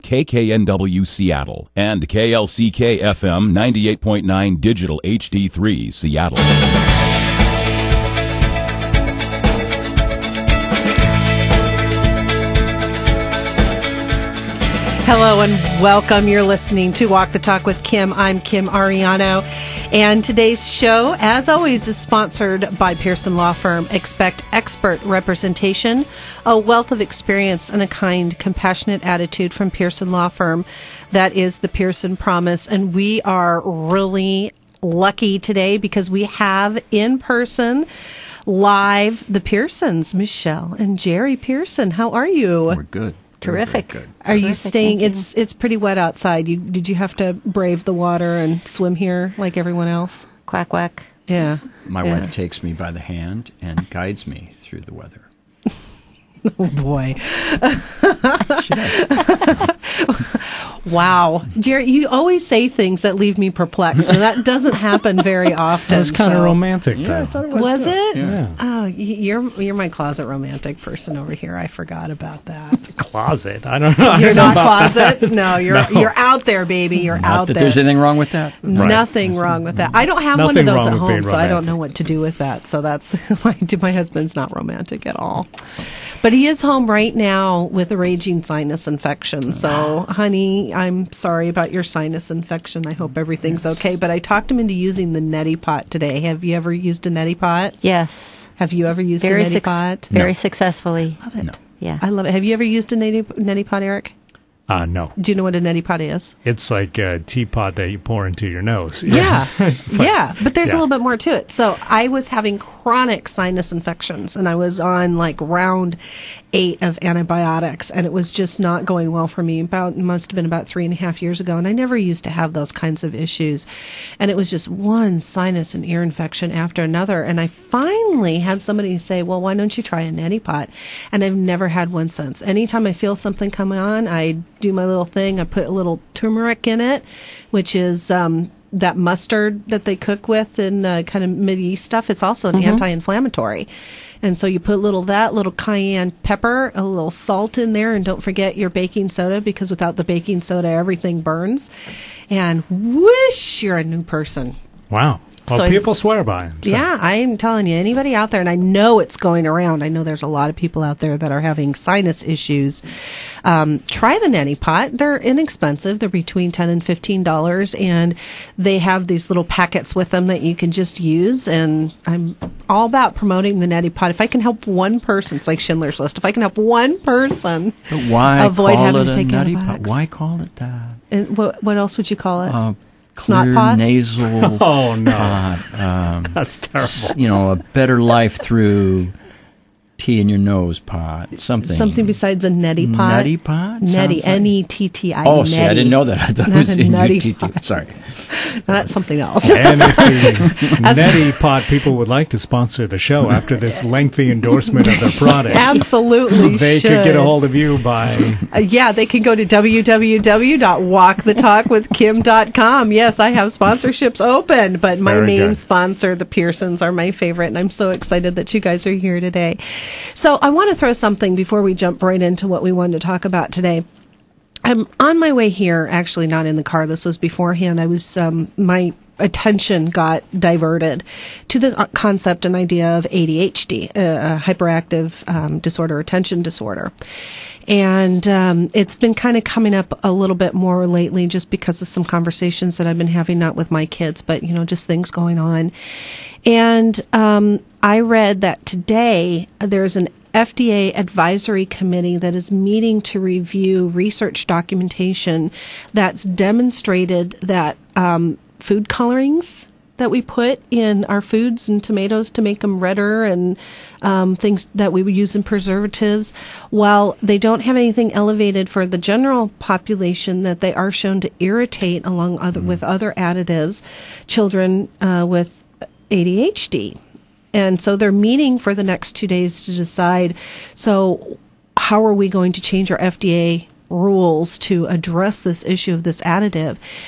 KKNW Seattle, and KLCK FM 98.9 Digital HD3 Seattle. Hello and welcome. You're listening to Walk the Talk with Kim. I'm Kim Ariano. And today's show, as always, is sponsored by Pearson Law Firm. Expect expert representation, a wealth of experience, and a kind, compassionate attitude from Pearson Law Firm. That is the Pearson Promise. And we are really lucky today because we have in person live the Pearsons, Michelle and Jerry Pearson. How are you? We're good. Terrific. Good. Are you staying? It's pretty wet outside. Did you have to brave the water and swim here like everyone else? Quack, quack. Yeah. My wife takes me by the hand and guides me through the weather. Oh, boy. She does. Wow. Jerry, you always say things that leave me perplexed, and that doesn't happen very often. That's kind of romantic, Yeah, though. I thought it Was good. it? Yeah. Oh, you're my closet romantic person over here. I forgot about that. Closet. I don't know. You're not closet? No, you're out there, baby. You're Not out that there. there's anything wrong with that. Right. Nothing wrong with that. I don't have one of Nothing those wrong at with home, being so I don't romantic. know what to do with that. So that's my husband's not romantic at all. But he is home right now with a raging sinus infection. So, honey, I'm sorry about your sinus infection. I hope everything's okay. But I talked him into using the neti pot today. Have you ever used a neti pot? Yes. Have you ever used a neti pot? Very successfully. Love it. No. Yeah. I love it. Have you ever used a neti pot, Eric? No. Do you know what a neti pot is? It's like a teapot that you pour into your nose. Yeah. Yeah. But there's a Yeah. little bit more to it. So I was having chronic sinus infections and I was on like round 8 of antibiotics and it was just not going well for me. Must have been about 3.5 years ago. And I never used to have those kinds of issues. And it was just one sinus and ear infection after another. And I finally had somebody say, well, why don't you try a neti pot? And I've never had one since. Anytime I feel something coming on, I do my little thing. I put a little turmeric in it, which is that mustard that they cook with in kind of Mideast stuff. It's also an anti-inflammatory. And so you put little cayenne pepper, a little salt in there, and don't forget your baking soda because without the baking soda, everything burns. And whoosh, you're a new person. Wow. Well, So people swear by him. So. Yeah, I'm telling you, anybody out there, and I know it's going around. I know there's a lot of people out there that are having sinus issues. Try the neti pot. They're inexpensive. They're between $10 and $15, and they have these little packets with them that you can just use. And I'm all about promoting the neti pot. If I can help one person, it's like Schindler's List. If I can help one person But why avoid call having it to a take nutty antibiotics. pot? Why call it that? And what else would you call it? Snot Clear pot? nasal Oh, no. pot. That's terrible. You know, a better life through tea in your nose pot. Something Besides a neti pot. Nutty pot? Neti, Sounds like- N-E-T-T-I. Oh, see, I didn't know that. I thought it Not was a nutty N-U-T-T. pot. Sorry. That's something else. And if the neti pot people would like to sponsor the show after this lengthy endorsement of their product, Absolutely they should. could get a hold of you by... Yeah, they can go to www.walkthetalkwithkim.com. Yes, I have sponsorships open, but my Very main good. sponsor, the Pearsons, are my favorite, and I'm so excited that you guys are here today. So I want to throw something before we jump right into what we wanted to talk about today. I'm on my way here, actually not in the car. This was beforehand. I was, my attention got diverted to the concept and idea of ADHD, hyperactive disorder, attention disorder. And it's been kind of coming up a little bit more lately just because of some conversations that I've been having, not with my kids, but, you know, just things going on. And I read that today there's an FDA advisory committee that is meeting to review research documentation that's demonstrated that food colorings that we put in our foods and tomatoes to make them redder and things that we would use in preservatives, while they don't have anything elevated for the general population, that they are shown to irritate along with other additives children with ADHD. And so they're meeting for the next 2 days to decide, so how are we going to change our FDA rules to address this issue of this additive?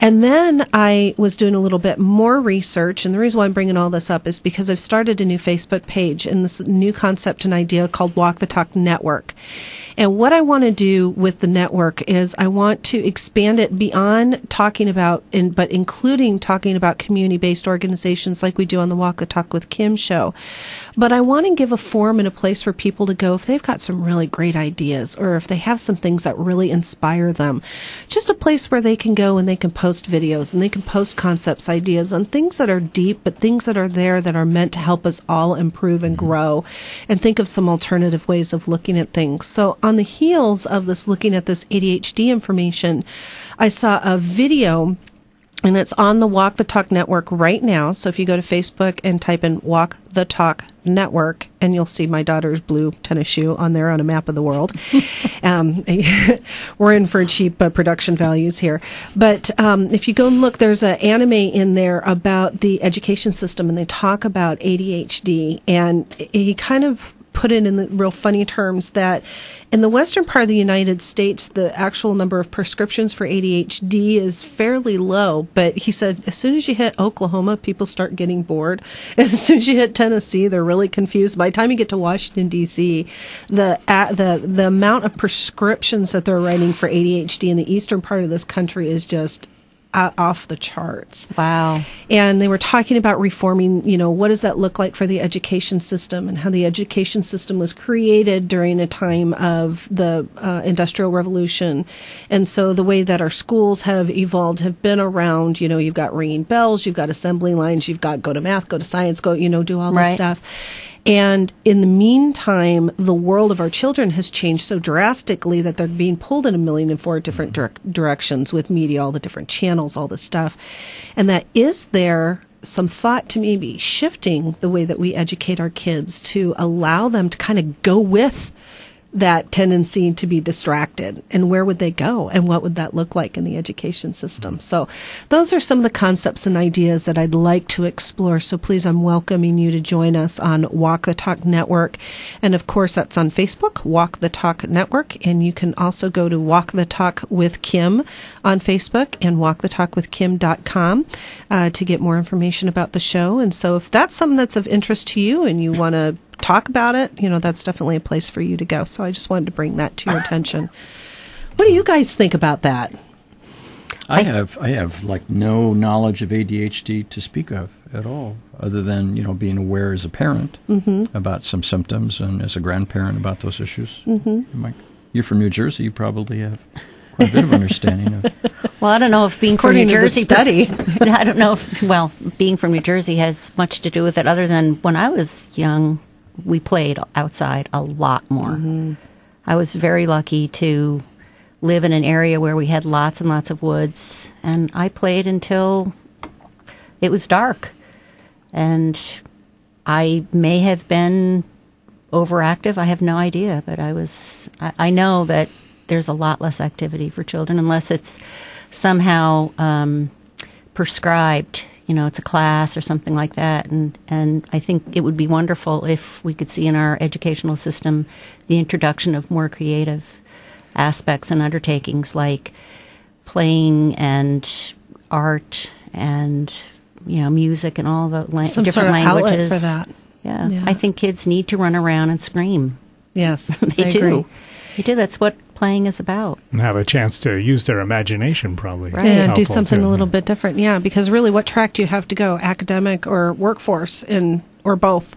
And then I was doing a little bit more research, and the reason why I'm bringing all this up is because I've started a new Facebook page and this new concept and idea called Walk the Talk Network. And what I want to do with the network is I want to expand it beyond talking about, but including talking about community-based organizations like we do on the Walk the Talk with Kim show. But I want to give a forum and a place for people to go if they've got some really great ideas or if they have some things that really inspire them. Just a place where they can go and they can post videos and they can post concepts, ideas on things that are deep, but things that are there that are meant to help us all improve and grow and think of some alternative ways of looking at things. So on the heels of this, looking at this ADHD information, I saw a video, and it's on the Walk the Talk Network right now. So if you go to Facebook and type in Walk the Talk Network, and you'll see my daughter's blue tennis shoe on there on a map of the world. We're in for cheap production values here. But if you go and look, there's an anime in there about the education system, and they talk about ADHD, and he kind of put it in the real funny terms that in the western part of the United States, the actual number of prescriptions for ADHD is fairly low. But he said, as soon as you hit Oklahoma, people start getting bored. As soon as you hit Tennessee, they're really confused. By the time you get to Washington, D.C., the amount of prescriptions that they're writing for ADHD in the eastern part of this country is just off the charts. Wow. And they were talking about reforming, what does that look like for the education system, and how the education system was created during a time of the Industrial Revolution. And so the way that our schools have evolved have been around, you've got ringing bells, you've got assembly lines, you've got go to math, go to science, go, do all this stuff. And in the meantime, the world of our children has changed so drastically that they're being pulled in 1,004 different directions with media, all the different channels, all this stuff. And that is there some thought to maybe shifting the way that we educate our kids to allow them to kind of go with that tendency to be distracted, and where would they go, and what would that look like in the education system? So those are some of the concepts and ideas that I'd like to explore. So please, I'm welcoming you to join us on Walk the Talk Network. And of course, that's on Facebook, Walk the Talk Network. And you can also go to Walk the Talk with Kim on Facebook and walkthetalkwithkim.com to get more information about the show. And so if that's something that's of interest to you and you want to talk about it, that's definitely a place for you to go. So I just wanted to bring that to your attention. What do you guys think about that? I have like no knowledge of ADHD to speak of at all, other than being aware as a parent about some symptoms, and as a grandparent about those issues. You're from New Jersey, you probably have quite a bit of understanding of. Well, I don't know if being According from New Jersey, study. I don't know if, being from New Jersey has much to do with it, other than when I was young, we played outside a lot more. I was very lucky to live in an area where we had lots and lots of woods, and I played until it was dark. And I may have been overactive. I have no idea, but I know that there's a lot less activity for children unless it's somehow prescribed. It's a class or something like that. And I think it would be wonderful if we could see in our educational system the introduction of more creative aspects and undertakings like playing and art and, music and all the some different sort of languages. Outlet for that. Yeah. I think kids need to run around and scream. Yes, They I do. agree. They do. That's what playing is about. And have a chance to use their imagination, probably. Right. And do Helpful, something too. a little bit different. Yeah, because really, what track do you have to go? Academic or workforce, or both?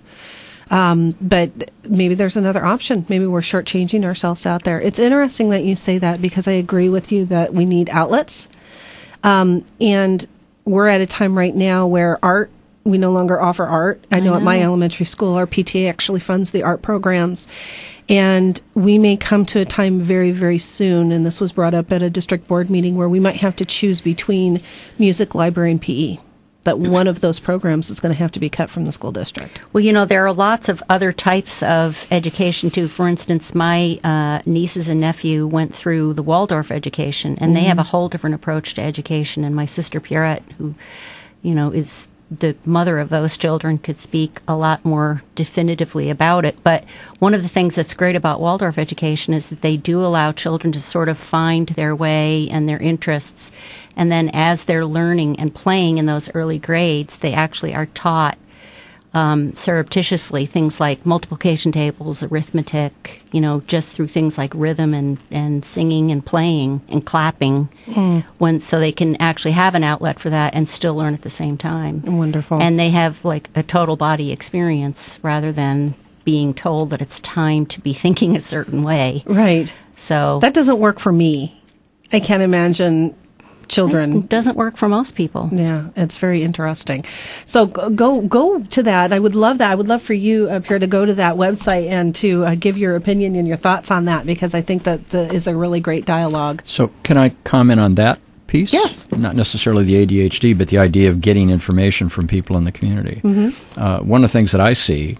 But maybe there's another option. Maybe we're shortchanging ourselves out there. It's interesting that you say that, because I agree with you that we need outlets. And we're at a time right now where we no longer offer art. I know at my elementary school, our PTA actually funds the art programs. And we may come to a time very, very soon, and this was brought up at a district board meeting, where we might have to choose between music, library, and PE. That one of those programs is going to have to be cut from the school district. Well, there are lots of other types of education, too. For instance, my nieces and nephew went through the Waldorf education, and they have a whole different approach to education. And my sister Pierrette, who, is the mother of those children could speak a lot more definitively about it. But one of the things that's great about Waldorf education is that they do allow children to sort of find their way and their interests. And then as they're learning and playing in those early grades, they actually are taught surreptitiously things like multiplication tables, arithmetic, just through things like rhythm and singing and playing and clapping, so they can actually have an outlet for that and still learn at the same time. Wonderful. And they have like a total body experience rather than being told that it's time to be thinking a certain way. Right. So that doesn't work for me. I can't imagine children. It doesn't work for most people. Yeah, it's very interesting. So go to that. I would love that. I would love for you, Pierre, to go to that website and to give your opinion and your thoughts on that, because I think that is a really great dialogue. So can I comment on that piece? Yes. Not necessarily the ADHD, but the idea of getting information from people in the community. Mm-hmm. One of the things that I see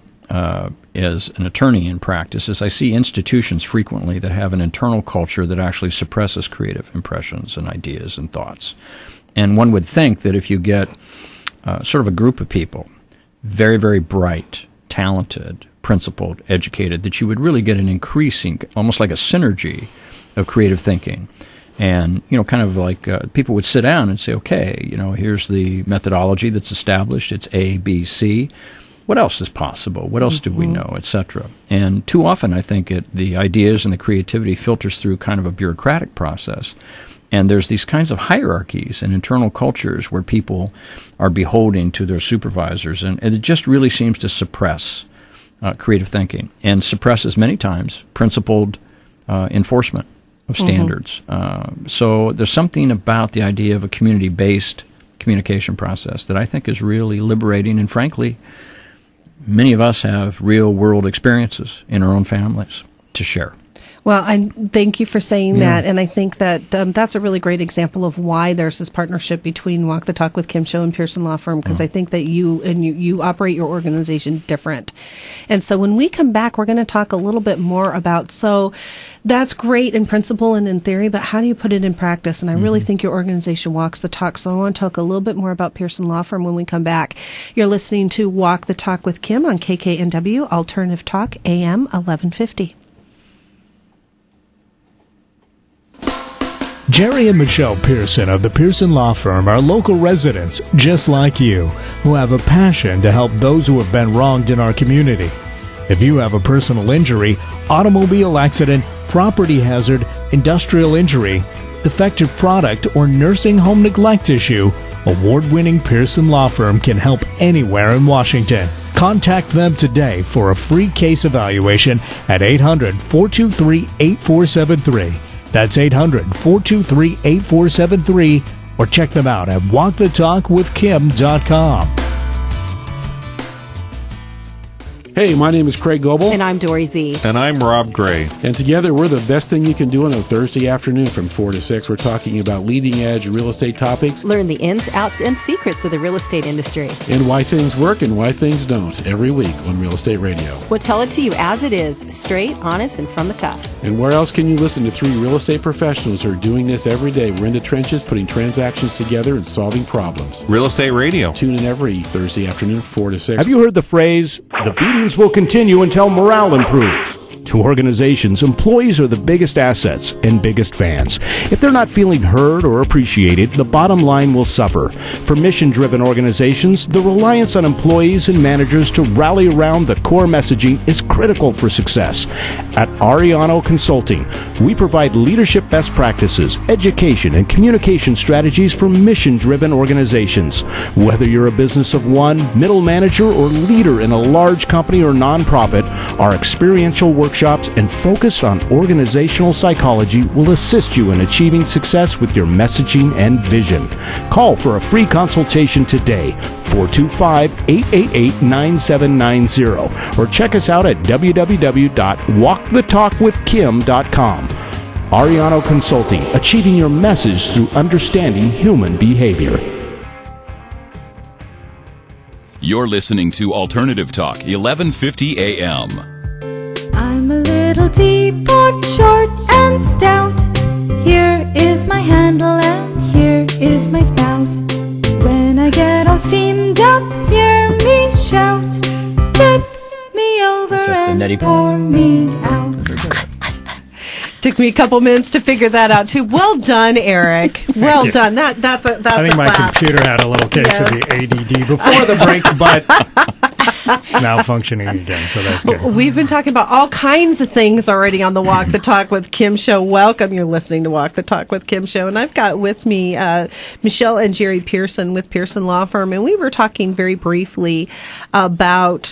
as an attorney in practice is I see institutions frequently that have an internal culture that actually suppresses creative impressions and ideas and thoughts. And one would think that if you get sort of a group of people, very, very bright, talented, principled, educated, that you would really get an increasing, almost like a synergy of creative thinking. And, kind of like people would sit down and say, okay, here's the methodology that's established. It's A, B, C. What else is possible? What else do we know, etc.? And too often, I think the ideas and the creativity filters through kind of a bureaucratic process. And there's these kinds of hierarchies and internal cultures where people are beholden to their supervisors. And it just really seems to suppress creative thinking and suppresses many times principled enforcement of standards. So there's something about the idea of a community-based communication process that I think is really liberating, and frankly, many of us have real-world experiences in our own families to share. Well, I thank you for saying that, and I think that that's a really great example of why there's this partnership between Walk the Talk with Kim Show and Pearson Law Firm, because I think that you operate your organization different. And so when we come back, we're going to talk a little bit more about, so that's great in principle and in theory, but how do you put it in practice? And I really think your organization walks the talk. So I want to talk a little bit more about Pearson Law Firm when we come back. You're listening to Walk the Talk with Kim on KKNW Alternative Talk, AM 1150. Jerry and Michelle Pearson of the Pearson Law Firm are local residents just like you who have a passion to help those who have been wronged in our community. If you have a personal injury, automobile accident, property hazard, industrial injury, defective product, or nursing home neglect issue, award-winning Pearson Law Firm can help anywhere in Washington. Contact them today for a free case evaluation at 800-423-8473. That's 800-423-8473, or check them out at walkthetalkwithkim.com. Hey, my name is Craig Goebel. And I'm Dory Z. And I'm Rob Gray. And together we're the best thing you can do on a Thursday afternoon from 4 to 6. We're talking about leading-edge real estate topics. Learn the ins, outs, and secrets of the real estate industry. And why things work and why things don't every week on Real Estate Radio. We'll tell it to you as it is, straight, honest, and from the cuff. And where else can you listen to three real estate professionals who are doing this every day? We're in the trenches, putting transactions together and solving problems. Real Estate Radio. Tune in every Thursday afternoon, 4 to 6. Have you heard the phrase, the beatings will continue until morale improves? To organizations, employees are the biggest assets and biggest fans. If they're not feeling heard or appreciated, the bottom line will suffer. For mission-driven organizations, the reliance on employees and managers to rally around the core messaging is critical for success. At Ariano Consulting, we provide leadership best practices, education, and communication strategies for mission-driven organizations. Whether you're a business of one, middle manager, or leader in a large company or nonprofit, our experiential workshops and focus on organizational psychology will assist you in achieving success with your messaging and vision. Call for a free consultation today, 425-888-9790, or check us out at www.walkthetalkwithkim.com. Ariano Consulting, achieving your message through understanding human behavior. You're listening to Alternative Talk, 1150 AM. I'm a little teapot, short and stout. Here is my handle and here is my spout. When I get all steamed up, took me a couple minutes to figure that out too. Well done, Eric. Well done. That's I think a my clap. computer had a little case of the ADD before the break, but it's now functioning again, so that's good. We've been talking about all kinds of things already on the Walk the Talk with Kim show. Welcome. You're listening to Walk the Talk with Kim show. And I've got with me Michelle and Jerry Pearson with Pearson Law Firm. And we were talking very briefly about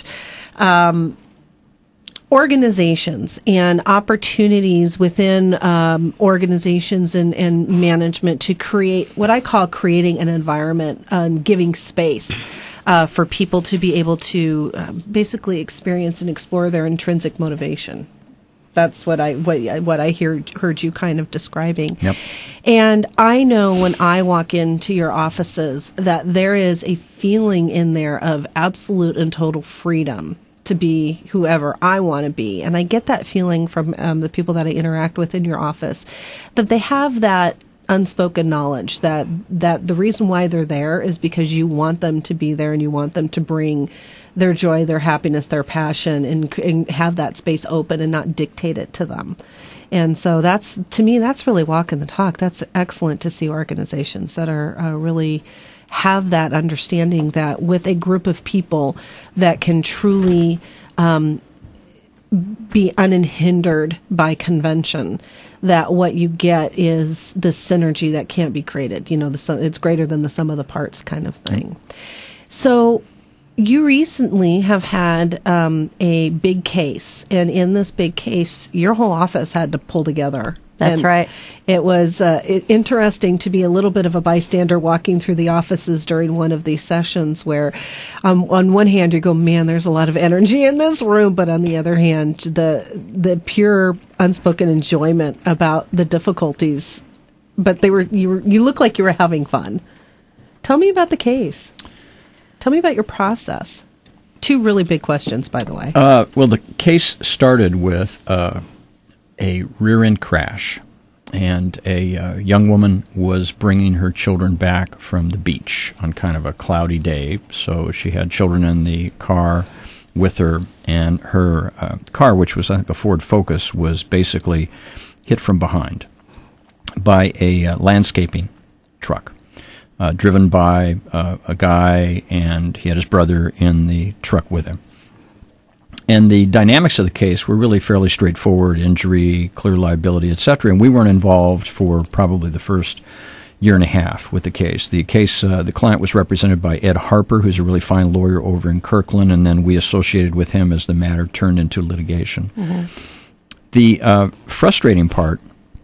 organizations and opportunities within organizations and management to create what I call creating an environment and giving space for people to be able to basically experience and explore their intrinsic motivation. That's what I heard you kind of describing. Yep. And I know when I walk into your offices that there is a feeling in there of absolute and total freedom to be whoever I want to be. And I get that feeling from the people that I interact with in your office, that they have that unspoken knowledge that the reason why they're there is because you want them to be there and you want them to bring their joy, their happiness, their passion, and have that space open and not dictate it to them. And so that's, to me, that's really walking the talk. That's excellent to see organizations that are really have that understanding that with a group of people that can truly be unhindered by convention, that what you get is the synergy that can't be created. You know, it's greater than the sum of the parts kind of thing. So you recently have had a big case, and in this big case, your whole office had to pull together. That's And right. It was interesting to be a little bit of a bystander walking through the offices during one of these sessions where on one hand you go, man, there's a lot of energy in this room, but on the other hand, the pure unspoken enjoyment about the difficulties, but you look like you were having fun. Tell me about the case. Tell me about your process. Two really big questions, by the way. Well, the case started with a rear-end crash, and a young woman was bringing her children back from the beach on kind of a cloudy day. So she had children in the car with her, and her car, which was I think a Ford Focus, was basically hit from behind by a landscaping truck. Driven by a guy, and he had his brother in the truck with him. And the dynamics of the case were really fairly straightforward: injury, clear liability, etc. And we weren't involved for probably the first year and a half with the case. The client was represented by Ed Harper, who's a really fine lawyer over in Kirkland, and then we associated with him as the matter turned into litigation. Mm-hmm. The frustrating part,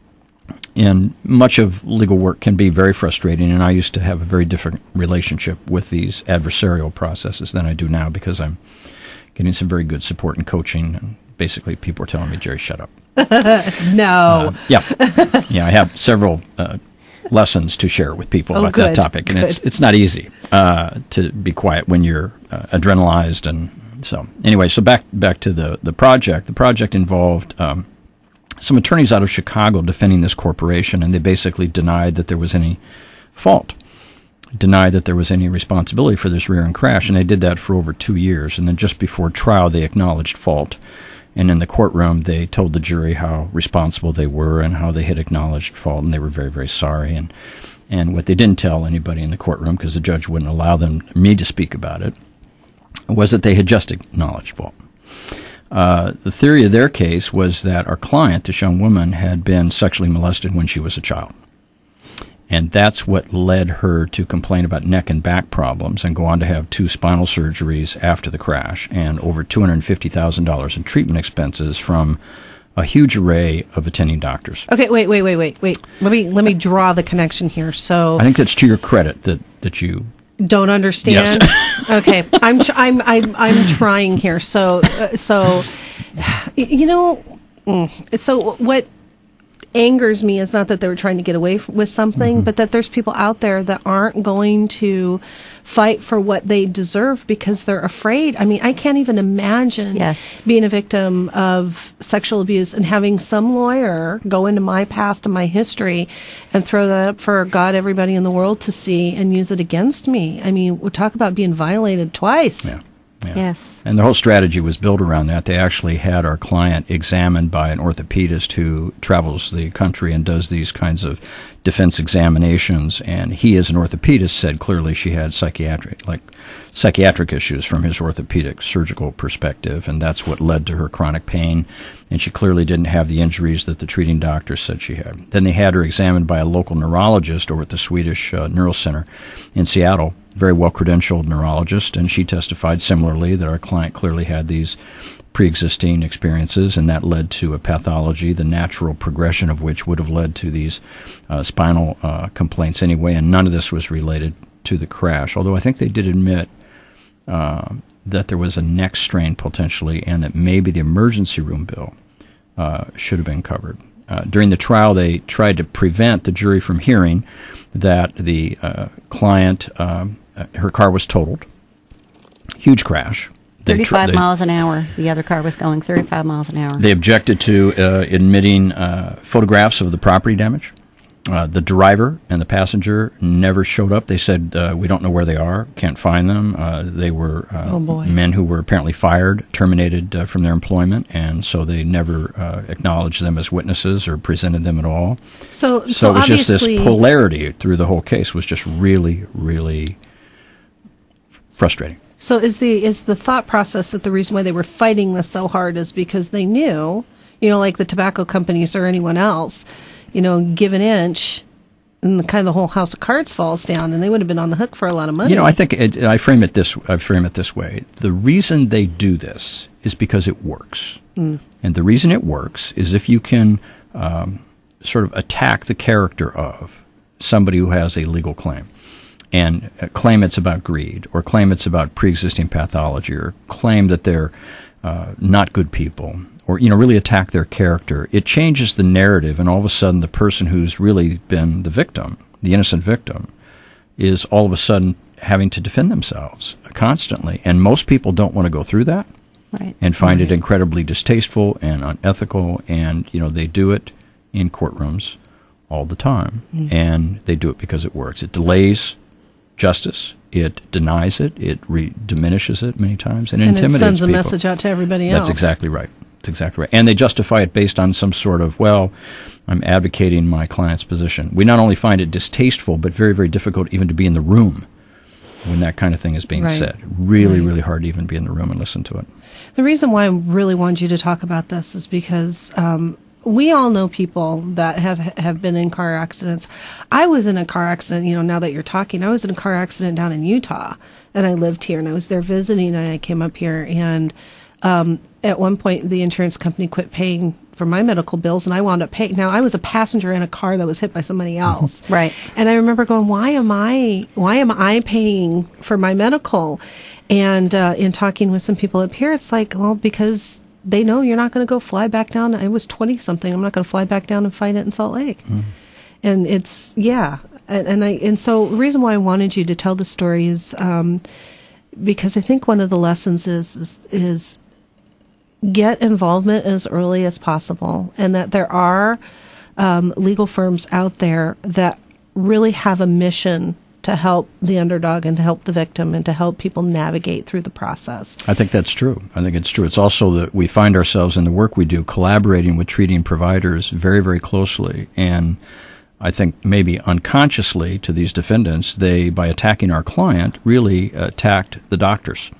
and much of legal work can be very frustrating, and I used to have a very different relationship with these adversarial processes than I do now, because I'm getting some very good support and coaching, and basically people are telling me, Jerry, shut up. No. Yeah, I have several lessons to share with people about that topic, and it's not easy to be quiet when you're adrenalized. And so anyway, so back to the project. The project involved some attorneys out of Chicago defending this corporation, and they basically denied that there was any fault, denied that there was any responsibility for this rear-end crash, and they did that for over 2 years. And then just before trial, they acknowledged fault, and in the courtroom, they told the jury how responsible they were and how they had acknowledged fault, and they were very, very sorry. And what they didn't tell anybody in the courtroom, because the judge wouldn't allow me to speak about it, was that they had just acknowledged fault. The theory of their case was that our client, this young woman, had been sexually molested when she was a child. And that's what led her to complain about neck and back problems and go on to have 2 spinal surgeries after the crash and over $250,000 in treatment expenses from a huge array of attending doctors. Okay, wait. Let me draw the connection here. So I think that's to your credit that you don't understand. Yes. Okay, I'm trying here. So you know, so what angers me is not that they were trying to get away with something, mm-hmm. but that there's people out there that aren't going to fight for what they deserve because they're afraid. I mean, I can't even imagine being a victim of sexual abuse and having some lawyer go into my past and my history and throw that up for God, everybody in the world to see and use it against me. I mean, we'll talk about being violated twice. Yeah. Yeah. Yes. And the whole strategy was built around that. They actually had our client examined by an orthopedist who travels the country and does these kinds of defense examinations. And he, as an orthopedist, said clearly she had psychiatric issues from his orthopedic surgical perspective, and that's what led to her chronic pain. And she clearly didn't have the injuries that the treating doctor said she had. Then they had her examined by a local neurologist over at the Swedish Neural Center in Seattle, very well-credentialed neurologist, and she testified similarly that our client clearly had these pre-existing experiences, and that led to a pathology, the natural progression of which would have led to these spinal complaints anyway, and none of this was related to the crash, although I think they did admit that there was a neck strain potentially, and that maybe the emergency room bill should have been covered. During the trial, they tried to prevent the jury from hearing that the client, her car was totaled. Huge crash. 35 miles an hour. The other car was going 35 miles an hour. They objected to admitting photographs of the property damage. The driver and the passenger never showed up. They said, we don't know where they are, can't find them. They were men who were apparently fired, terminated from their employment, and so they never acknowledged them as witnesses or presented them at all. So it was just this polarity through the whole case was just really, really frustrating. So is the thought process that the reason why they were fighting this so hard is because they knew, like the tobacco companies or anyone else, give an inch and the whole house of cards falls down, and they would have been on the hook for a lot of money. I think I frame it this way. The reason they do this is because it works. And the reason it works is if you can sort of attack the character of somebody who has a legal claim and claim it's about greed, or claim it's about pre-existing pathology, or claim that they're not good people, or really attack their character, it changes the narrative, and all of a sudden the person who's really been the victim, the innocent victim, is all of a sudden having to defend themselves constantly. And most people don't want to go through that, right, and find it incredibly distasteful and unethical, and they do it in courtrooms all the time, and they do it because it works. It delays justice. It denies it. It diminishes it many times, and intimidates people. And it sends a message out to everybody else. That's exactly right. That's exactly right. And they justify it based on some sort of, I'm advocating my client's position. We not only find it distasteful, but very, very difficult even to be in the room when that kind of thing is being said. Really, really hard to even be in the room and listen to it. The reason why I really wanted you to talk about this is because we all know people that have been in car accidents. I was in a car accident, now that you're talking, I was in a car accident down in Utah, and I lived here, and I was there visiting, and I came up here, and at one point the insurance company quit paying for my medical bills, and I wound up paying. Now, I was a passenger in a car that was hit by somebody else. Right. And I remember going, why am I paying for my medical? And in talking with some people up here, it's like, well, because they know you're not going to go fly back down. I was 20-something. I'm not going to fly back down and fight it in Salt Lake. And it's, And so the reason why I wanted you to tell the story is because I think one of the lessons is get involvement as early as possible, and that there are legal firms out there that really have a mission to help the underdog and to help the victim and to help people navigate through the process. I think that's true. I think it's true. It's also that we find ourselves in the work we do collaborating with treating providers very, very closely. And I think maybe unconsciously to these defendants, they, by attacking our client, really attacked the doctors.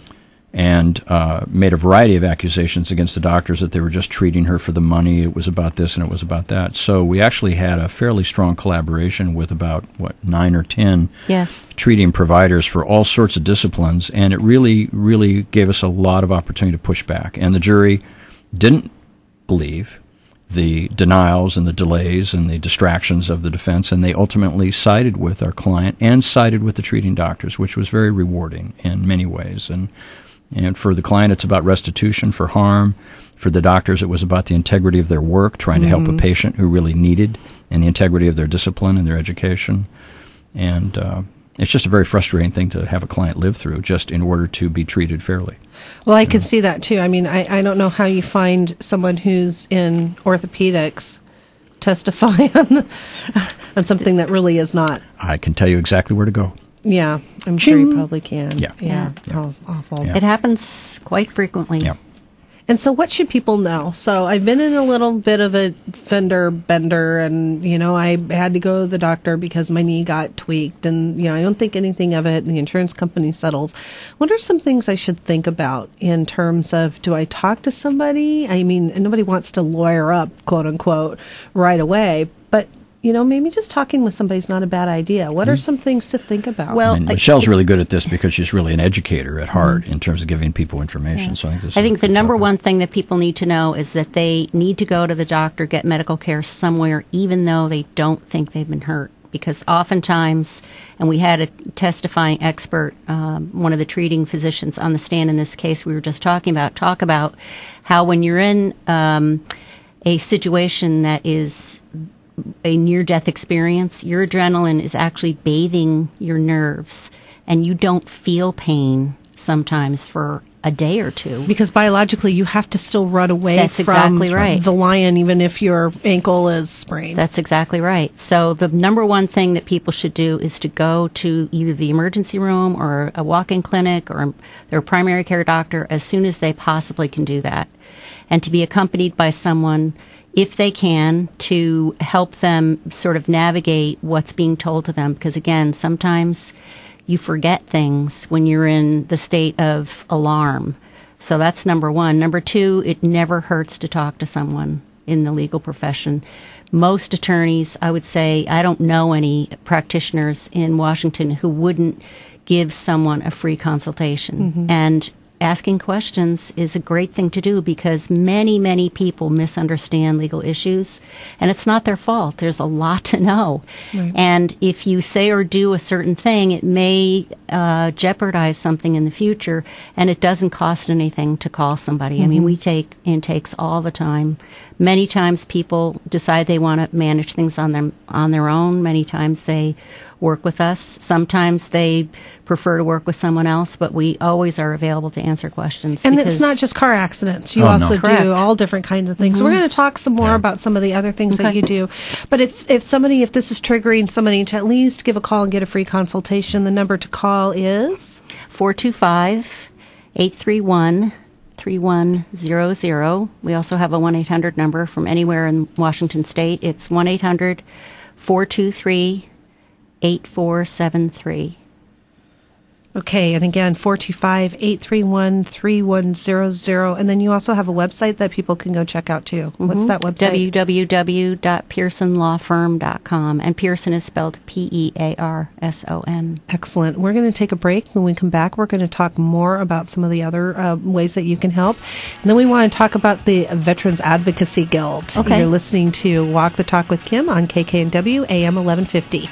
And made a variety of accusations against the doctors that they were just treating her for the money. It was about this and it was about that. So we actually had a fairly strong collaboration with about, 9 or 10 treating providers for all sorts of disciplines. And it really, really gave us a lot of opportunity to push back. And the jury didn't believe the denials and the delays and the distractions of the defense, and they ultimately sided with our client and sided with the treating doctors, which was very rewarding in many ways. And for the client, it's about restitution for harm. For the doctors, it was about the integrity of their work, trying to help a patient who really needed, and the integrity of their discipline and their education. And it's just a very frustrating thing to have a client live through just in order to be treated fairly. Well, I can see that, too. I mean, I don't know how you find someone who's in orthopedics testify on something that really is not. I can tell you exactly where to go. Yeah, I'm sure you probably can. Yeah. Oh, awful. Yeah. It happens quite frequently. Yeah. And so what should people know? So I've been in a little bit of a fender bender, and, I had to go to the doctor because my knee got tweaked, and, I don't think anything of it, and the insurance company settles. What are some things I should think about in terms of, do I talk to somebody? I mean, nobody wants to lawyer up, quote unquote, right away, but maybe just talking with somebody is not a bad idea. What are some things to think about? Well, Michelle's really good at this because she's really an educator at heart in terms of giving people information. So I think the number one thing that people need to know is that they need to go to the doctor, get medical care somewhere, even though they don't think they've been hurt. Because oftentimes, and we had a testifying expert, one of the treating physicians on the stand in this case we were just talk about how when you're in a situation that is a near-death experience, your adrenaline is actually bathing your nerves, and you don't feel pain sometimes for a day or two. Because biologically, you have to still run away That's exactly right. the lion, even if your ankle is sprained. That's exactly right. So the number one thing that people should do is to go to either the emergency room or a walk-in clinic or their primary care doctor as soon as they possibly can do that, and to be accompanied by someone, if they can, to help them sort of navigate what's being told to them. Because again, sometimes you forget things when you're in the state of alarm. So that's number one. Number two, it never hurts to talk to someone in the legal profession. Most attorneys, I would say, I don't know any practitioners in Washington who wouldn't give someone a free consultation. Mm-hmm. And asking questions is a great thing to do because many, many people misunderstand legal issues, and it's not their fault. There's a lot to know. Right. And if you say or do a certain thing, it may jeopardize something in the future, and it doesn't cost anything to call somebody. Mm-hmm. I mean, we take intakes all the time. Many times people decide they want to manage things on their own. Many times they work with us. Sometimes they prefer to work with someone else, but we always are available to answer questions. And it's not just car accidents. You also do all different kinds of things. Mm-hmm. So we're going to talk some more about some of the other things that you do. But if this is triggering somebody to at least give a call and get a free consultation, the number to call is 425-831-3100. We also have a 1-800 number from anywhere in Washington State. It's 1-800-423-8473. Okay, and again, 425-831-3100. And then you also have a website that people can go check out, too. Mm-hmm. What's that website? www.pearsonlawfirm.com. And Pearson is spelled Pearson. Excellent. We're going to take a break. When we come back, we're going to talk more about some of the other ways that you can help. And then we want to talk about the Veterans Advocacy Guild. Okay. You're listening to Walk the Talk with Kim on KKNW AM 1150.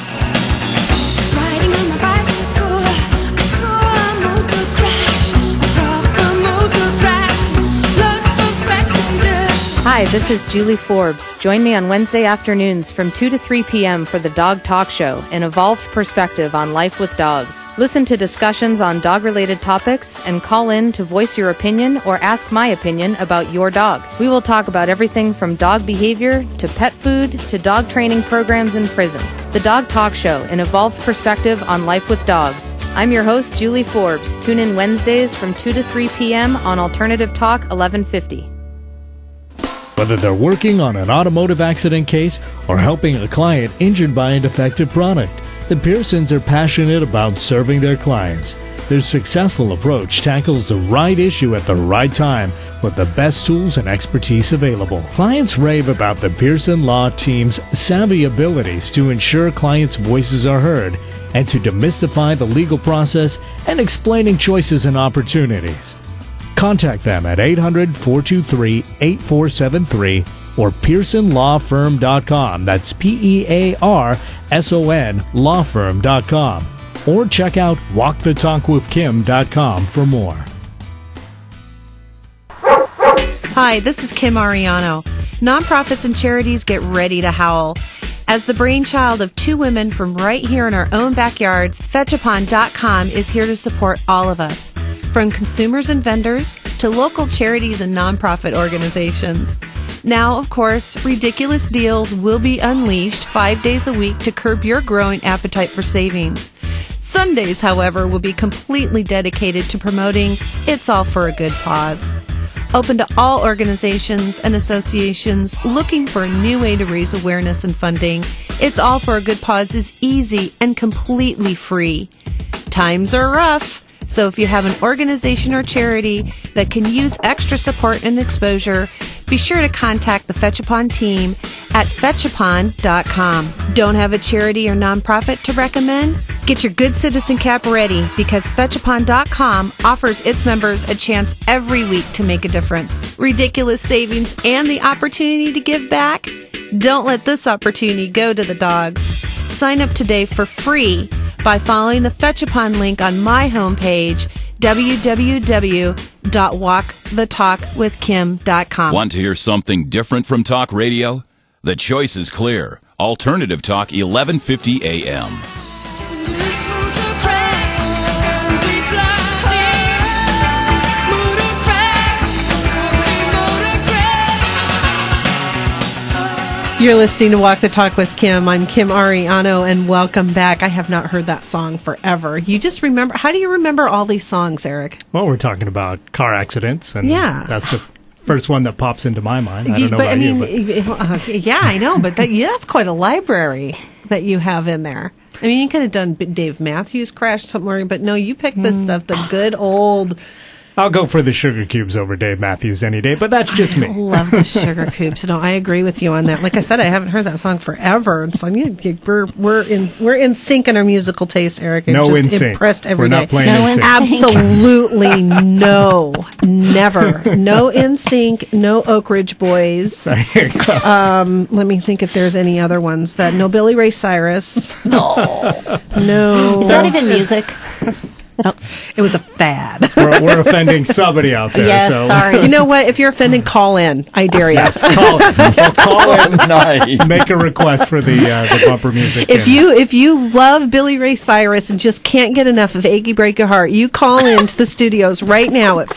Hi, this is Julie Forbes. Join me on Wednesday afternoons from 2 to 3 p.m. for the Dog Talk Show, an evolved perspective on life with dogs. Listen to discussions on dog-related topics and call in to voice your opinion or ask my opinion about your dog. We will talk about everything from dog behavior to pet food to dog training programs in prisons. The Dog Talk Show, an evolved perspective on life with dogs. I'm your host, Julie Forbes. Tune in Wednesdays from 2 to 3 p.m. on Alternative Talk 1150. Whether they're working on an automotive accident case or helping a client injured by a defective product, the Pearsons are passionate about serving their clients. Their successful approach tackles the right issue at the right time with the best tools and expertise available. Clients rave about the Pearson Law Team's savvy abilities to ensure clients' voices are heard and to demystify the legal process and explaining choices and opportunities. Contact them at 800-423-8473 or PearsonLawFirm.com. That's Pearson lawfirm.com. Or check out WalkTheTalkWithKim.com for more. Hi, this is Kim Ariano. Nonprofits and charities get ready to howl. As the brainchild of two women from right here in our own backyards, Fetchupon.com is here to support all of us, from consumers and vendors to local charities and nonprofit organizations. Now, of course, ridiculous deals will be unleashed 5 days a week to curb your growing appetite for savings. Sundays, however, will be completely dedicated to promoting It's All for a Good Cause. Open to all organizations and associations looking for a new way to raise awareness and funding, It's All for a Good Cause is easy and completely free. Times are rough, so if you have an organization or charity that can use extra support and exposure, be sure to contact the Fetchupon team at fetchupon.com. Don't have a charity or nonprofit to recommend? Get your Good Citizen cap ready because fetchupon.com offers its members a chance every week to make a difference. Ridiculous savings and the opportunity to give back? Don't let this opportunity go to the dogs. Sign up today for free by following the Fetchupon link on my homepage, www.walkthetalkwithkim.com. Want to hear something different from talk radio? The choice is clear. Alternative Talk, 1150 AM. You're listening to Walk the Talk with Kim. I'm Kim Ariano, and welcome back. I have not heard that song forever. You just remember, how do you remember all these songs, Eric? Well, we're talking about car accidents, and yeah, that's the first one that pops into my mind. I don't know about you. Yeah, I know, but that's quite a library that you have in there. I mean, you could have done Dave Matthews Crash somewhere, but no, you picked this stuff, the good old... I'll go for the Sugar Cubes over Dave Matthews any day, but that's just me. I love the Sugar Cubes. No, I agree with you on that. Like I said, I haven't heard that song forever. And so we're in sync in our musical taste, Eric. I'm just impressed every day. We're not playing NSYNC. Absolutely no, never. No NSYNC, no Oak Ridge Boys. Let me think if there's any other ones. No Billy Ray Cyrus. No. Is that even music? Oh, it was a fad. We're offending somebody out there. Yes, so. sorry. You know what? If you're offended, call in. I dare you. Yes, call in. Nice. Make a request for the bumper music. If you love Billy Ray Cyrus and just can't get enough of Achy Breaky Heart, you call into the studios right now at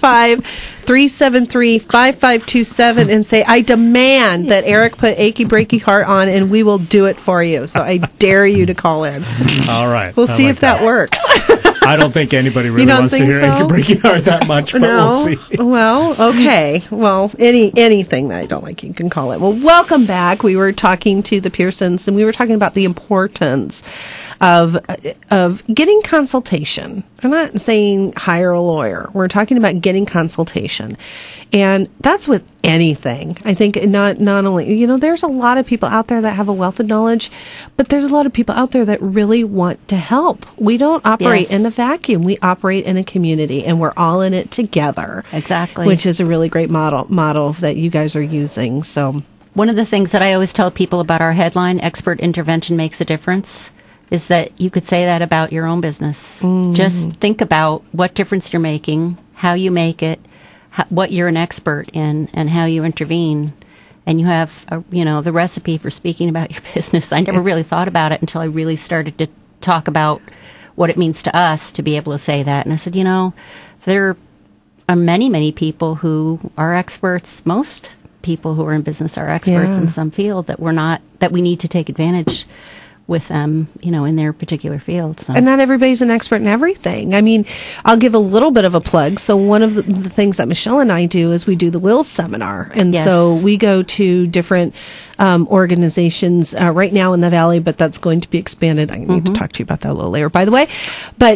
425-373-5527 and say, I demand that Eric put Achy Breaky Heart on, and we will do it for you. So I dare you to call in. All right. We'll see if that works. I don't think anybody really wants to hear Achy Breaky Heart that much, but we'll see. Well, okay. Well, anything that I don't like, you can call it. Well, welcome back. We were talking to the Pearsons, and we were talking about the importance of getting consultation. I'm not saying hire a lawyer. We're talking about getting consultation. And that's with anything. I think not only, there's a lot of people out there that have a wealth of knowledge, but there's a lot of people out there that really want to help. We don't operate in a vacuum. We operate in a community, and we're all in it together. Exactly. Which is a really great model that you guys are using. So one of the things that I always tell people about our headline, Expert Intervention Makes a Difference, is that you could say that about your own business. Just think about what difference you're making, how you make it, what you're an expert in, and how you intervene. And you have, the recipe for speaking about your business. I never really thought about it until I really started to talk about what it means to us to be able to say that. And I said, there are many, many people who are experts. Most people who are in business are experts in some field that we need to take advantage with them, in their particular field. So. And not everybody's an expert in everything. I mean, I'll give a little bit of a plug. So one of the things that Michelle and I do is we do the Wills Seminar. And so we go to different organizations right now in the Valley, but that's going to be expanded. I need to talk to you about that a little later, by the way. But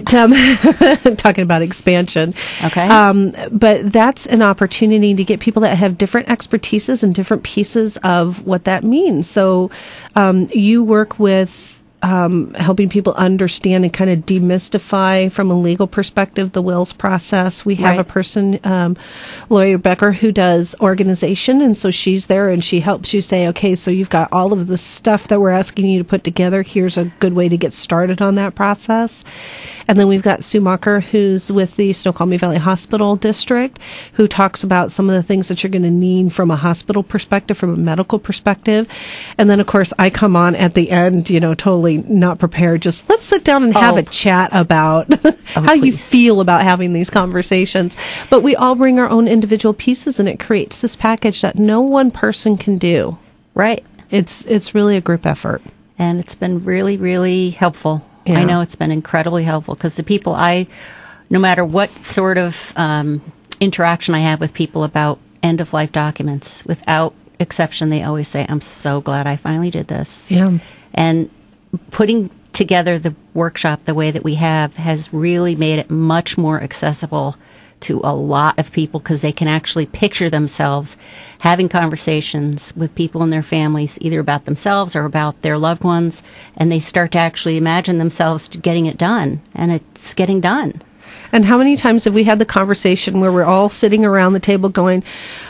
talking about expansion. Okay. But that's an opportunity to get people that have different expertises and different pieces of what that means. So you work with helping people understand and kind of demystify from a legal perspective the wills process. We have a person, Lawyer Becker, who does organization, and so she's there and she helps you say, okay, so you've got all of the stuff that we're asking you to put together. Here's a good way to get started on that process. And then we've got Sue Mocker, who's with the Snoqualmie Valley Hospital District, who talks about some of the things that you're going to need from a hospital perspective, from a medical perspective. And then, of course, I come on at the end, totally not prepared. Just let's sit down and have a chat about how you feel about having these conversations. But we all bring our own individual pieces, and it creates this package that no one person can do. Right. It's really a group effort. And it's been really, really helpful. Yeah. I know it's been incredibly helpful because the people no matter what sort of interaction I have with people about end-of-life documents, without exception, they always say, I'm so glad I finally did this. Yeah. And putting together the workshop the way that we have has really made it much more accessible to a lot of people because they can actually picture themselves having conversations with people in their families, either about themselves or about their loved ones, and they start to actually imagine themselves getting it done, and it's getting done. And how many times have we had the conversation where we're all sitting around the table going,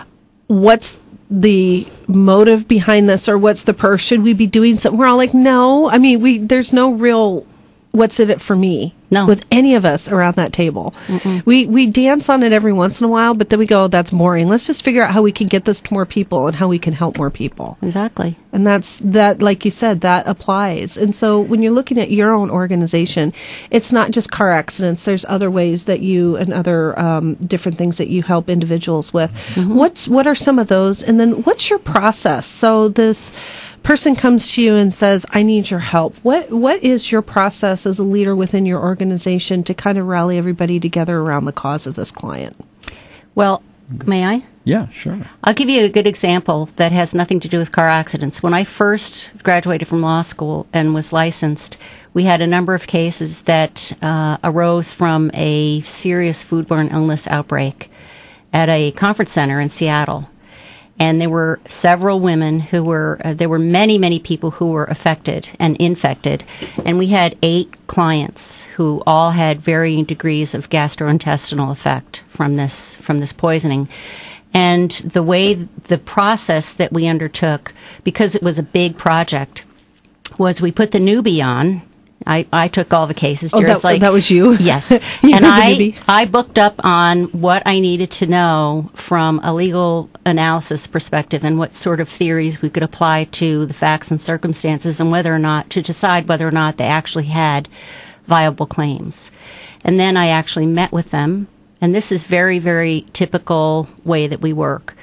what's the motive behind this, or what's the purpose? Should we be doing something? We're all like, no. I mean, there's no real what's in it for me. No. With any of us around that table. We dance on it every once in a while, but then we go, oh, that's boring. Let's just figure out how we can get this to more people and how we can help more people. Exactly. And that, like you said, that applies. And so when you're looking at your own organization, it's not just car accidents. There's other ways that you and other different things that you help individuals with. What are some of those? And then what's your process? So this person comes to you and says, I need your help. What is your process as a leader within your organization to kind of rally everybody together around the cause of this client? Well, may I? Yeah, sure. I'll give you a good example that has nothing to do with car accidents. When I first graduated from law school and was licensed, we had a number of cases that arose from a serious foodborne illness outbreak at a conference center in Seattle. And there were several women who were, there were many, many people who were affected and infected. And we had 8 clients who all had varying degrees of gastrointestinal effect from this poisoning. And the process that we undertook, because it was a big project, was we put the newbie on. I took all the cases. Oh, that was you? Yes. And I booked up on what I needed to know from a legal analysis perspective and what sort of theories we could apply to the facts and circumstances and to decide whether or not they actually had viable claims. And then I actually met with them. And this is very, very typical way that we work.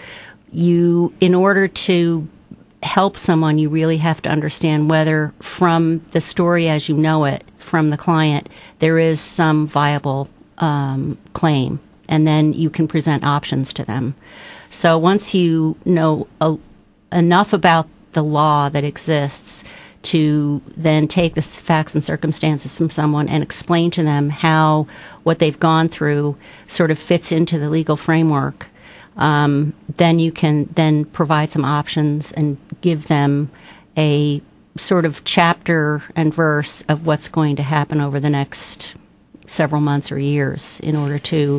In order to help someone, you really have to understand whether from the story as you know it from the client, there is some viable claim, and then you can present options to them. So once you know enough about the law that exists to then take the facts and circumstances from someone and explain to them how what they've gone through sort of fits into the legal framework, then you can then provide some options and give them a sort of chapter and verse of what's going to happen over the next several months or years in order to,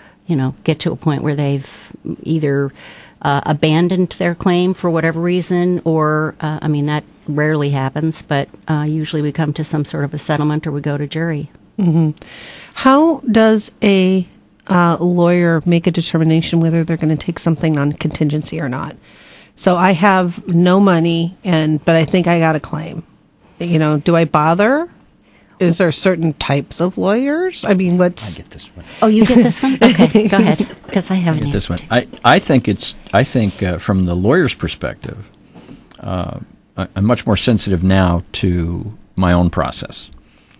get to a point where they've either abandoned their claim for whatever reason, or, that rarely happens, but usually we come to some sort of a settlement or we go to jury. Mm-hmm. How does a lawyer make a determination whether they're going to take something on contingency or not? So I have no money, but I think I got a claim. Do I bother? Is there certain types of lawyers? I get this one. Oh, you get this one? Okay, go ahead, because I haven't. I get this one. I think from the lawyer's perspective, I'm much more sensitive now to my own process.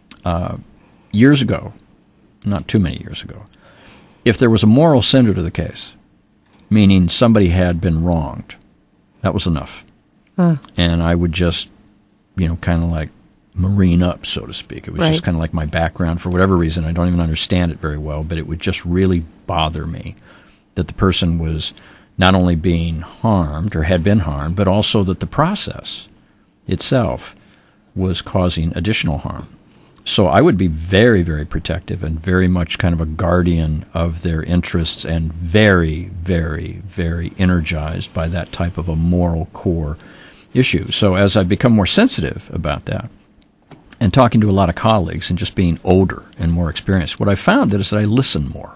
Years ago, not too many years ago, if there was a moral center to the case, meaning somebody had been wronged, that was enough. And I would just, kind of like marine up, so to speak. It was just kind of like my background. For whatever reason, I don't even understand it very well, but it would just really bother me that the person was not only being harmed or had been harmed, but also that the process itself was causing additional harm. So I would be very, very protective and very much kind of a guardian of their interests and very, very, very energized by that type of a moral core issue. So as I've become more sensitive about that and talking to a lot of colleagues and just being older and more experienced, what I found is that I listen more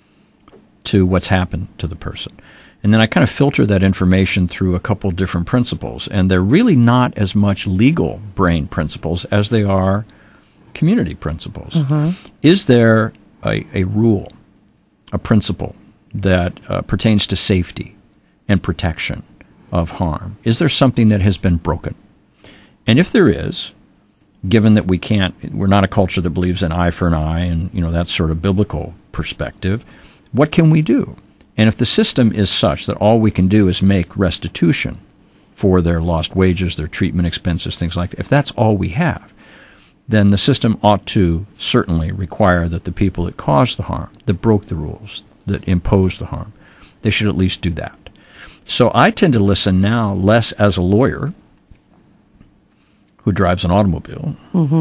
to what's happened to the person. And then I kind of filter that information through a couple different principles. And they're really not as much legal brain principles as they are community principles. Is there a rule, a principle that pertains to safety and protection of harm? Is there something that has been broken? And if there is, given that we're not a culture that believes in eye for an eye and, that sort of biblical perspective, what can we do? And if the system is such that all we can do is make restitution for their lost wages, their treatment expenses, things like that, if that's all we have, then the system ought to certainly require that the people that caused the harm, that broke the rules, that imposed the harm, they should at least do that. So I tend to listen now less as a lawyer who drives an automobile,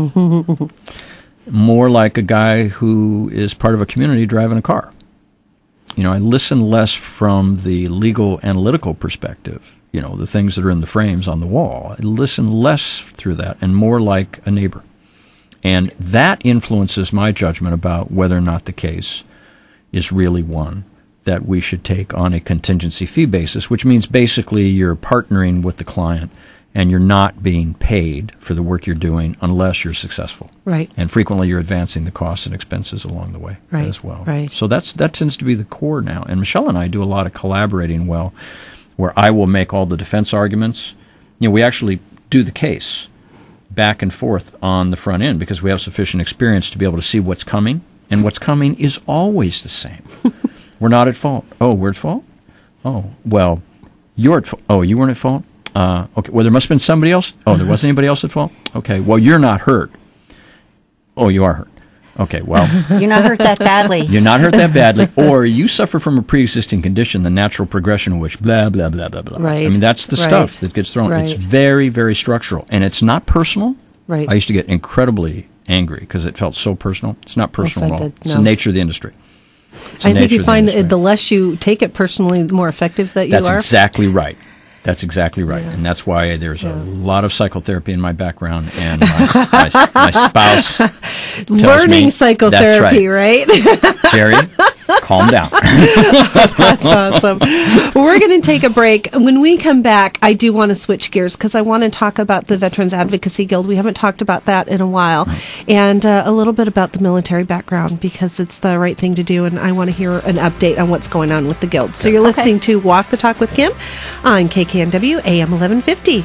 more like a guy who is part of a community driving a car. I listen less from the legal analytical perspective, the things that are in the frames on the wall. I listen less through that and more like a neighbor. And that influences my judgment about whether or not the case is really one that we should take on a contingency fee basis, which means basically you're partnering with the client and you're not being paid for the work you're doing unless you're successful. Right. And frequently you're advancing the costs and expenses along the way as well. Right. So that tends to be the core now. And Michelle and I do a lot of collaborating where I will make all the defense arguments. We actually do the case back and forth on the front end because we have sufficient experience to be able to see what's coming. And what's coming is always the same. We're not at fault. Oh, we're at fault? Oh, well, you're at fault. Oh, you weren't at fault? Okay, well, there must have been somebody else. Oh, there wasn't anybody else at fault? Okay, well, you're not hurt. Oh, you are hurt. Okay, well. You're not hurt that badly. You're not hurt that badly. Or you suffer from a pre-existing condition, the natural progression of which blah, blah, blah, blah, blah. Right. I mean, that's the stuff that gets thrown. Right. It's very, very structural. And it's not personal. Right. I used to get incredibly angry because it felt so personal. It's not personal at all. It's the nature of the industry. I think you find the less you take it personally, the more effective that you are. That's exactly right. That's exactly right. Yeah. And that's why there's a lot of psychotherapy in my background, and my spouse tells learning me, psychotherapy, right? Jerry, calm down. That's awesome. Well, we're going to take a break. When we come back, I do want to switch gears because I want to talk about the Veterans Advocacy Guild. We haven't talked about that in a while. And a little bit about the military background because it's the right thing to do, and I want to hear an update on what's going on with the Guild. So you're listening to Walk the Talk with Kim on KKNW AM 1150.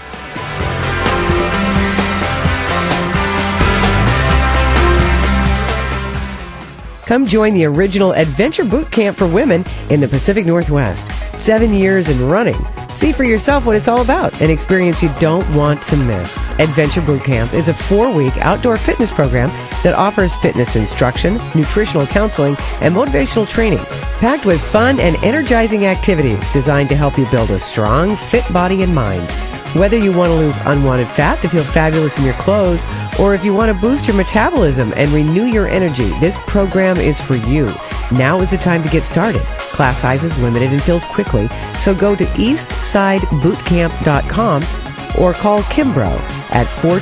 Come join the original Adventure Boot Camp for women in the Pacific Northwest. 7 years and running. See for yourself what it's all about, an experience you don't want to miss. Adventure Boot Camp is a 4-week outdoor fitness program that offers fitness instruction, nutritional counseling, and motivational training, packed with fun and energizing activities designed to help you build a strong, fit body and mind. Whether you want to lose unwanted fat to feel fabulous in your clothes, or if you want to boost your metabolism and renew your energy, this program is for you. Now is the time to get started. Class size is limited and fills quickly, so go to eastsidebootcamp.com or call Kimbrough at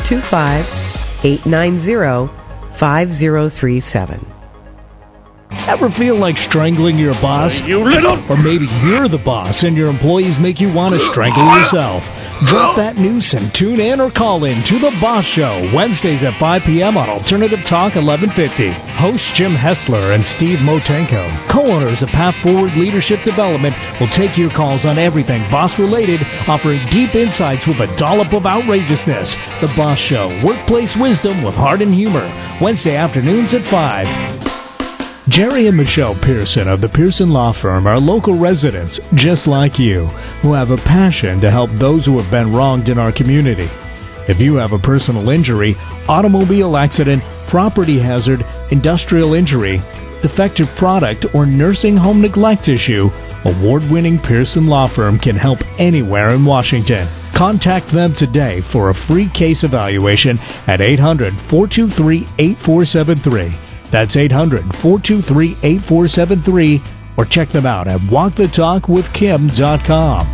425-890-5037. Ever feel like strangling your boss? You little... Or maybe you're the boss and your employees make you want to strangle yourself. Drop that noose and tune in or call in to The Boss Show, Wednesdays at 5 p.m. on Alternative Talk 1150. Hosts Jim Hessler and Steve Motenko, co-owners of Path Forward Leadership Development, will take your calls on everything boss-related, offering deep insights with a dollop of outrageousness. The Boss Show, workplace wisdom with heart and humor, Wednesday afternoons at 5. Jerry and Michelle Pearson of the Pearson Law Firm are local residents just like you who have a passion to help those who have been wronged in our community. If you have a personal injury, automobile accident, property hazard, industrial injury, defective product, or nursing home neglect issue, award-winning Pearson Law Firm can help anywhere in Washington. Contact them today for a free case evaluation at 800-423-8473. That's 800-423-8473, or check them out at walkthetalkwithkim.com.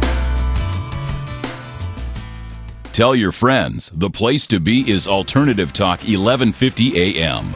Tell your friends the place to be is Alternative Talk 1150 AM.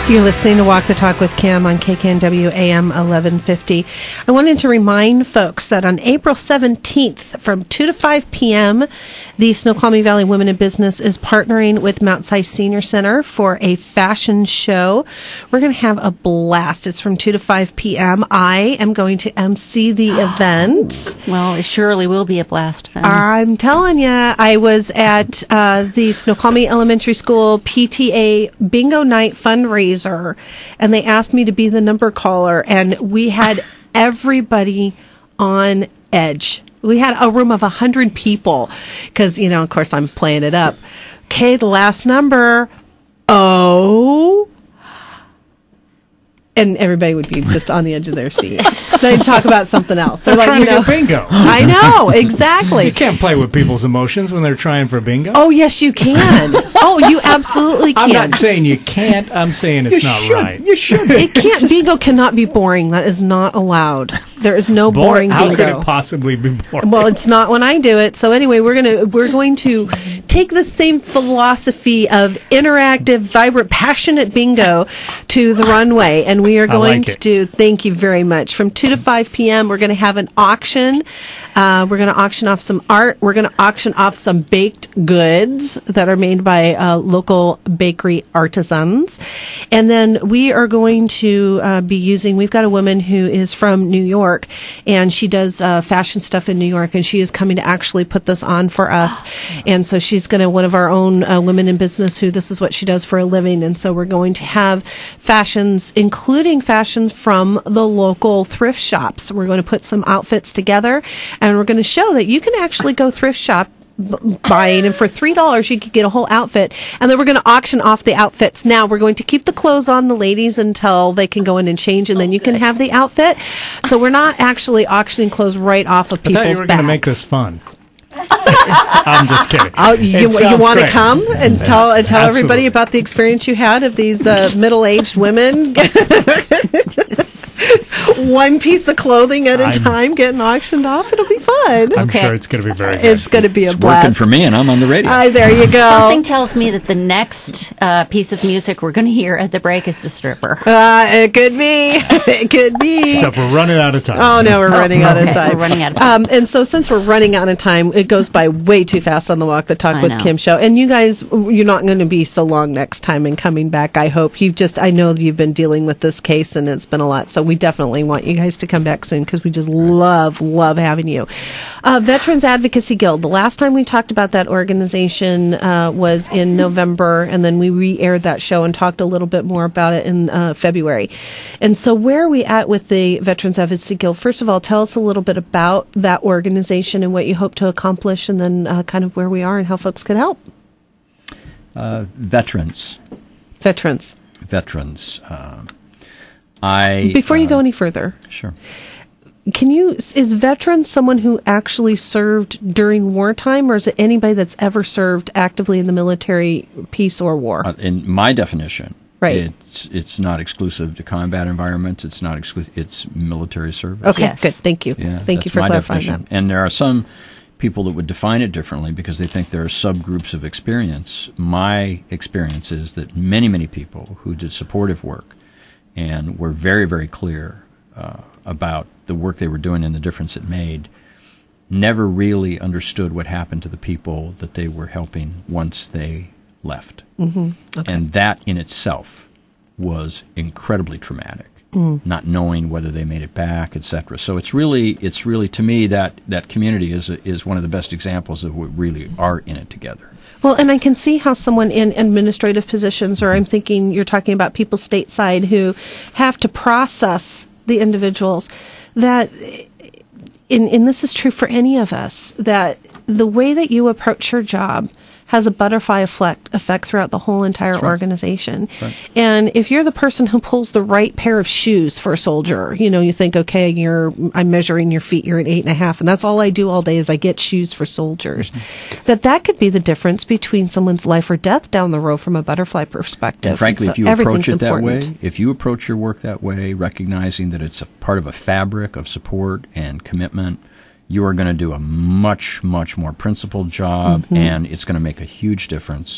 You're listening to Walk the Talk with Kim on KKNW AM 1150. I wanted to remind folks that on April 17th from 2 to 5 p.m., the Snoqualmie Valley Women in Business is partnering with Mount Si Senior Center for a fashion show. We're going to have a blast. It's from 2 to 5 p.m. I am going to MC the event. Well, it surely will be a blast then. I'm telling you, I was at the Snoqualmie Elementary School PTA Bingo Night fundraiser, and they asked me to be the number caller, and we had everybody on edge. We had a room of 100 people because, of course, I'm playing it up. Okay, the last number, and everybody would be just on the edge of their seats. They'd talk about something else. They're trying to get bingo. I know, exactly. You can't play with people's emotions when they're trying for bingo. Oh, yes, you can. You absolutely can. I'm not saying you can't. I'm saying it's not right. You should. Bingo cannot be boring. That is not allowed. There is no boring How bingo. could it possibly be boring? Well, it's not when I do it. So anyway, we're going to take the same philosophy of interactive, vibrant, passionate bingo to the runway, and we are going to do. Thank you very much. From 2 to 5 p.m., we're going to have an auction. We're going to auction off some art. We're going to auction off some baked goods that are made by local bakery artisans, and then we are going to be using. We've got a woman who is from New York, and she does fashion stuff in New York, and she is coming to actually put this on for us. And so she's going to, one of our own women in business who this is what she does for a living. And so we're going to have fashions, including fashions from the local thrift shops. We're going to put some outfits together, and we're going to show that you can actually go thrift shop buying, and for $3 you could get a whole outfit, and then we're going to auction off the outfits. Now we're going to keep the clothes on the ladies until they can go in and change, and then you can have the outfit. So we're not actually auctioning clothes right off of people's backs. I thought you were going to make this fun. I'm just kidding. You want to come and tell everybody about the experience you had of these middle-aged women? One piece of clothing at a time getting auctioned off. It'll be fun. I'm sure it's going to be very good. It's going to be a blast. Working for me, and I'm on the radio. There you go. Something tells me that the next piece of music we're going to hear at the break is the stripper. It could be. It could be. Except we're running out of time. Oh, no, we're running out of time. We're running out of time. And so since we're running out of time, it goes by way too fast on the Walk the Talk with Kim show. And you guys, you're not going to be so long next time in coming back, I hope. I know you've been dealing with this case, and it's been a lot. So we definitely want you guys to come back soon because we just love having you. Veterans Advocacy Guild. The last time we talked about that organization was in November, and then we re-aired that show and talked a little bit more about it in February. And so where are we at with the Veterans Advocacy Guild? First of all, tell us a little bit about that organization and what you hope to accomplish, and then kind of where we are and how folks can help. Veterans. Before you go any further, sure. Is veteran someone who actually served during wartime, or is it anybody that's ever served actively in the military, peace or war? In my definition, right. It's not exclusive to combat environments. It's not exclusive. It's military service. Okay, yes. Good. Thank you. Yeah, Thank you for clarifying that. And there are some people that would define it differently because they think there are subgroups of experience. My experience is that many, many people who did supportive work and were very, very clear about the work they were doing and the difference it made, never really understood what happened to the people that they were helping once they left. Mm-hmm. Okay. And that in itself was incredibly traumatic, not knowing whether they made it back, etc. So it's really to me that community is one of the best examples of what really are in it together. Well, and I can see how someone in administrative positions, or I'm thinking you're talking about people stateside who have to process the individuals, that, and this is true for any of us, that the way that you approach your job has a butterfly effect throughout the whole entire organization. Right. And if you're the person who pulls the right pair of shoes for a soldier, you think, okay, I'm measuring your feet, you're at 8.5, and that's all I do all day is I get shoes for soldiers. Mm-hmm. That could be the difference between someone's life or death down the road from a butterfly perspective. And frankly, so if you approach it that way, important. if you approach your work that way, recognizing that it's a part of a fabric of support and commitment, you are going to do a much, much more principled job, and it's going to make a huge difference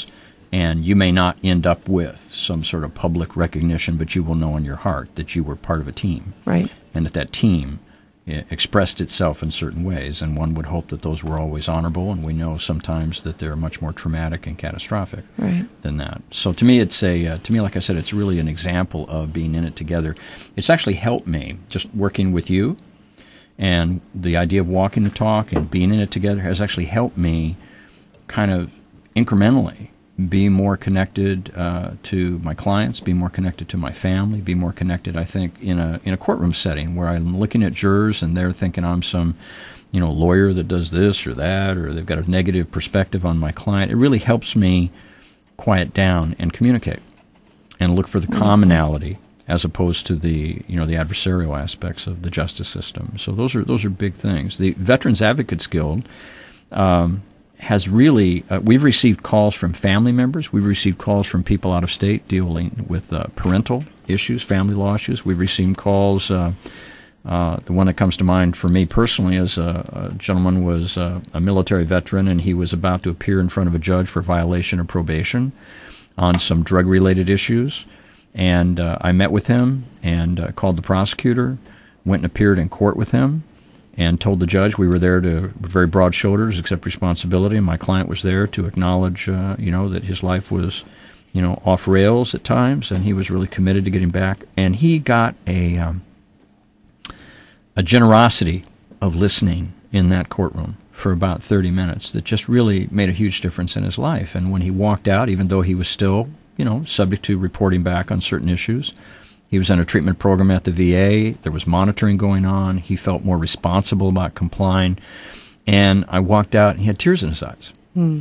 And you may not end up with some sort of public recognition, but you will know in your heart that you were part of a team. Right. And that team expressed itself in certain ways, and one would hope that those were always honorable, and we know sometimes that they're much more traumatic and catastrophic than that. So to me, like I said, it's really an example of being in it together. It's actually helped me, just working with you, and the idea of walking the talk and being in it together has actually helped me kind of incrementally be more connected to my clients, be more connected to my family, be more connected, I think, in a courtroom setting where I'm looking at jurors and they're thinking I'm some, lawyer that does this or that, or they've got a negative perspective on my client. It really helps me quiet down and communicate and look for the commonality as opposed to the adversarial aspects of the justice system. So those are big things. The Veterans Advocates Guild has really, we've received calls from family members. We've received calls from people out of state dealing with parental issues, family law issues. We've received calls, the one that comes to mind for me personally is a gentleman was a military veteran, and he was about to appear in front of a judge for violation of probation on some drug-related issues. And I met with him and called the prosecutor, went and appeared in court with him, and told the judge we were there to very broad shoulders accept responsibility, and my client was there to acknowledge, that his life was, off rails at times, and he was really committed to getting back. And he got a generosity of listening in that courtroom for about 30 minutes that just really made a huge difference in his life. And when he walked out, even though he was still, subject to reporting back on certain issues, he was in a treatment program at the VA. There was monitoring going on. He felt more responsible about complying. And I walked out, and he had tears in his eyes.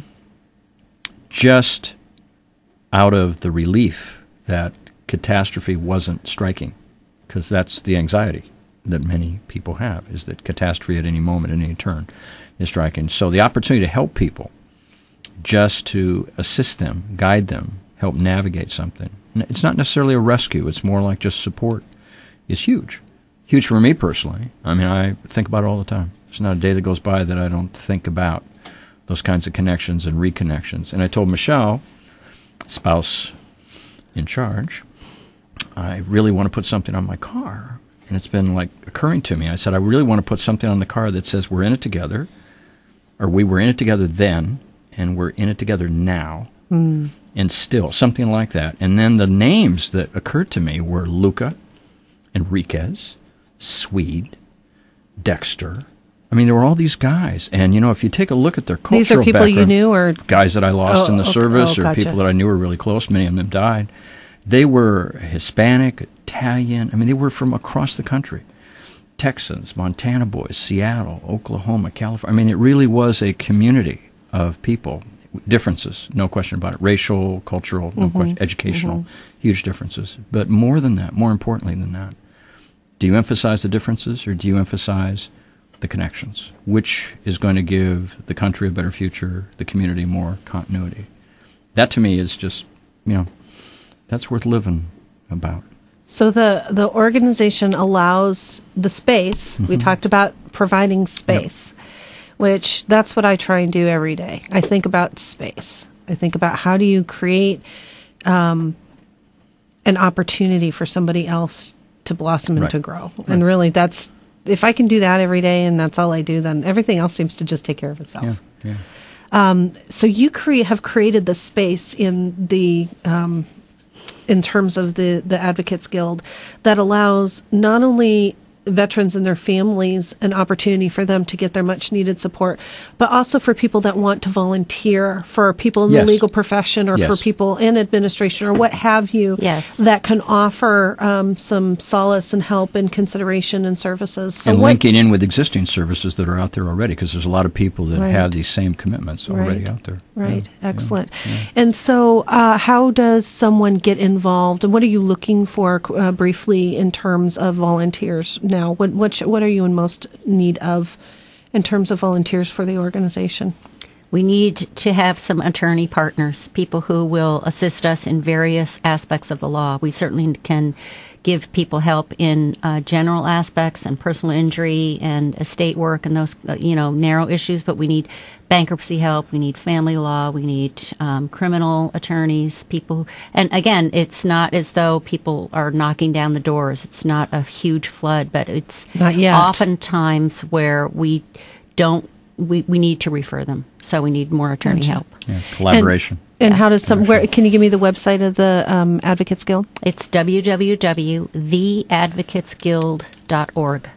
Just out of the relief that catastrophe wasn't striking, because that's the anxiety that many people have, is that catastrophe at any moment, at any turn, is striking. So the opportunity to help people, just to assist them, guide them, help navigate something. It's not necessarily a rescue. It's more like just support. It's huge. Huge for me personally. I mean, I think about it all the time. There's not a day that goes by that I don't think about those kinds of connections and reconnections. And I told Michelle, spouse in charge, I really want to put something on my car. And it's been like occurring to me. I said, I really want to put something on the car that says we're in it together, or we were in it together then, and we're in it together now. And still, something like that. And then the names that occurred to me were Luca, Enriquez, Swede, Dexter. I mean, there were all these guys. And, if you take a look at their cultural These are people background, you knew, or guys that I lost in the service, or gotcha. people that I knew were really close. Many of them died. They were Hispanic, Italian. I mean, they were from across the country. Texans, Montana boys, Seattle, Oklahoma, California. I mean, it really was a community of people. Differences, no question about it. Racial, cultural, no question. Educational, huge differences. But more than that, more importantly than that, do you emphasize the differences, or do you emphasize the connections? Which is going to give the country a better future, the community more continuity? That to me is just, that's worth living about. So the organization allows the space. We talked about providing space. Yep. Which that's what I try and do every day. I think about space. I think about how do you create an opportunity for somebody else to blossom and to grow. Right. And really that's, if I can do that every day and that's all I do, then everything else seems to just take care of itself. So you have created the space in the in terms of the Advocates Guild that allows not only veterans and their families an opportunity for them to get their much needed support, but also for people that want to volunteer, for people in the legal profession, or for people in administration, or what have you, that can offer some solace and help and consideration and services. So and linking in with existing services that are out there already, because there's a lot of people that have these same commitments already out there. Excellent. And so how does someone get involved, and what are you looking for briefly in terms of volunteers now? What are you in most need of in terms of volunteers for the organization? We need to have some attorney partners, people who will assist us in various aspects of the law. We certainly can give people help in general aspects and personal injury and estate work and those, narrow issues, but we need bankruptcy help, we need family law, we need criminal attorneys, people. And again, it's not as though people are knocking down the doors. It's not a huge flood, but it's not yet. Oftentimes where we need to refer them. So we need more attorney help. Yeah, collaboration. And how does where can you give me the website of the Advocates Guild? It's www.theadvocatesguild.org.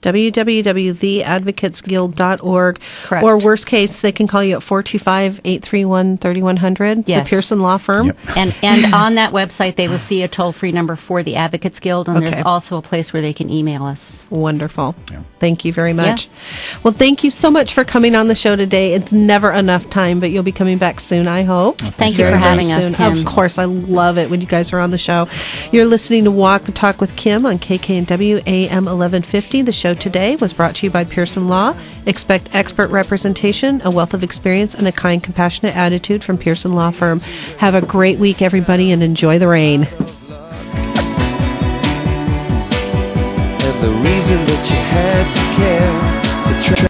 www.theadvocatesguild.org. Correct. Or worst case, they can call you at 425-831-3100, Yes. the Pearson Law Firm. Yep. And on that website, they will see a toll-free number for the Advocates Guild, and there's Okay. also a place where they can email us. Wonderful. Yeah. Thank you very much. Well, thank you so much for coming on the show today. It's never enough time, but you'll be coming back soon, I hope. Thank you for Very having us, soon. Kim. Of course, I love it when you guys are on the show. You're listening to Walk the Talk with Kim on KKNW AM 1150. The show today was brought to you by Pearson Law. Expect expert representation, a wealth of experience, and a kind, compassionate attitude from Pearson Law Firm. Have a great week, everybody, and enjoy the rain. And the reason that you had to care